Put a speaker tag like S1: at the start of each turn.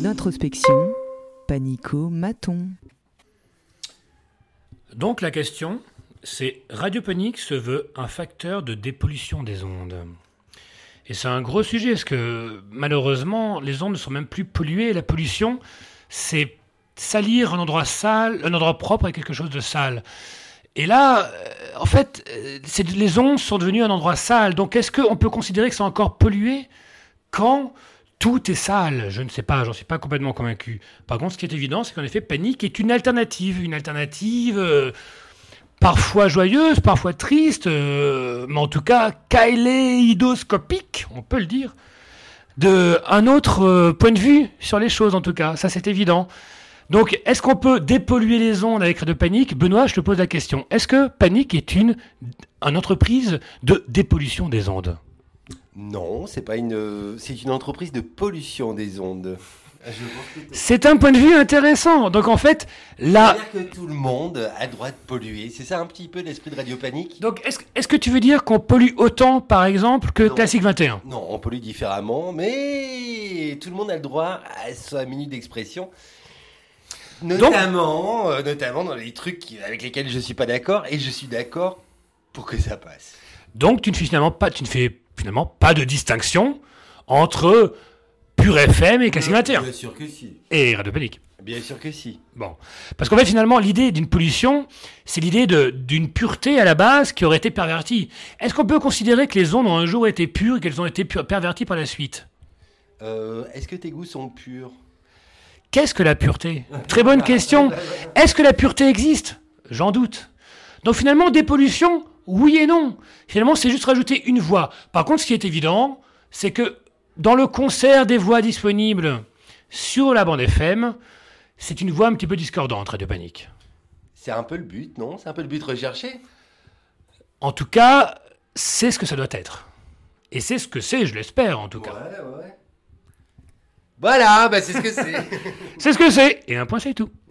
S1: d'introspection, Panico-Maton.
S2: Donc la question, c'est Radio Panique se veut un facteur de dépollution des ondes. Et c'est un gros sujet, parce que malheureusement, les ondes ne sont même plus polluées. La pollution, c'est salir un endroit sale, un endroit propre avec quelque chose de sale. Et là, en fait, les ondes sont devenues un endroit sale. Donc est-ce qu'on peut considérer que c'est encore pollué quand tout est sale? Je ne sais pas, j'en suis pas complètement convaincu. Par contre, ce qui est évident, c'est qu'en effet, Panique est une alternative parfois joyeuse, parfois triste, mais en tout cas kaléidoscopique, on peut le dire, d'un autre point de vue sur les choses, en tout cas. Ça, c'est évident. Donc, est-ce qu'on peut dépolluer les ondes avec Radio Panique? Benoît, je te pose la question. Est-ce que Panique est une entreprise de dépollution des ondes?
S3: Non, c'est une entreprise de pollution des ondes.
S2: C'est un point de vue intéressant. Donc en fait, là...
S3: C'est-à-dire que tout le monde a le droit de polluer. C'est ça un petit peu l'esprit de Radio Panique.
S2: Donc est-ce que tu veux dire qu'on pollue autant, par exemple, que Classique 21?
S3: Non, on pollue différemment, mais tout le monde a le droit à sa minute d'expression. Notamment dans les trucs avec lesquels je ne suis pas d'accord, et je suis d'accord pour que ça passe.
S2: Donc tu ne fais finalement pas de distinction entre Pure FM et Classique 21.
S3: Bien sûr que si.
S2: Et Radio Panique.
S3: Bien sûr que si.
S2: Bon. Parce qu'en fait, finalement, l'idée d'une pollution, c'est l'idée d'une pureté à la base qui aurait été pervertie. Est-ce qu'on peut considérer que les ondes ont un jour été pures et qu'elles ont été perverties par la suite?
S3: Est-ce que tes goûts sont purs?
S2: Qu'est-ce que la pureté? Très bonne question. Est-ce que la pureté existe? J'en doute. Donc finalement, dépollution, oui et non. Finalement, c'est juste rajouter une voix. Par contre, ce qui est évident, c'est que dans le concert des voix disponibles sur la bande FM, c'est une voix un petit peu discordante, Radio Panique.
S3: C'est un peu le but, non? C'est un peu le but recherché?
S2: En tout cas, c'est ce que ça doit être. Et c'est ce que c'est, je l'espère, en tout cas.
S3: Ouais. Voilà, c'est ce que c'est.
S2: C'est ce que c'est. Et un point, c'est tout.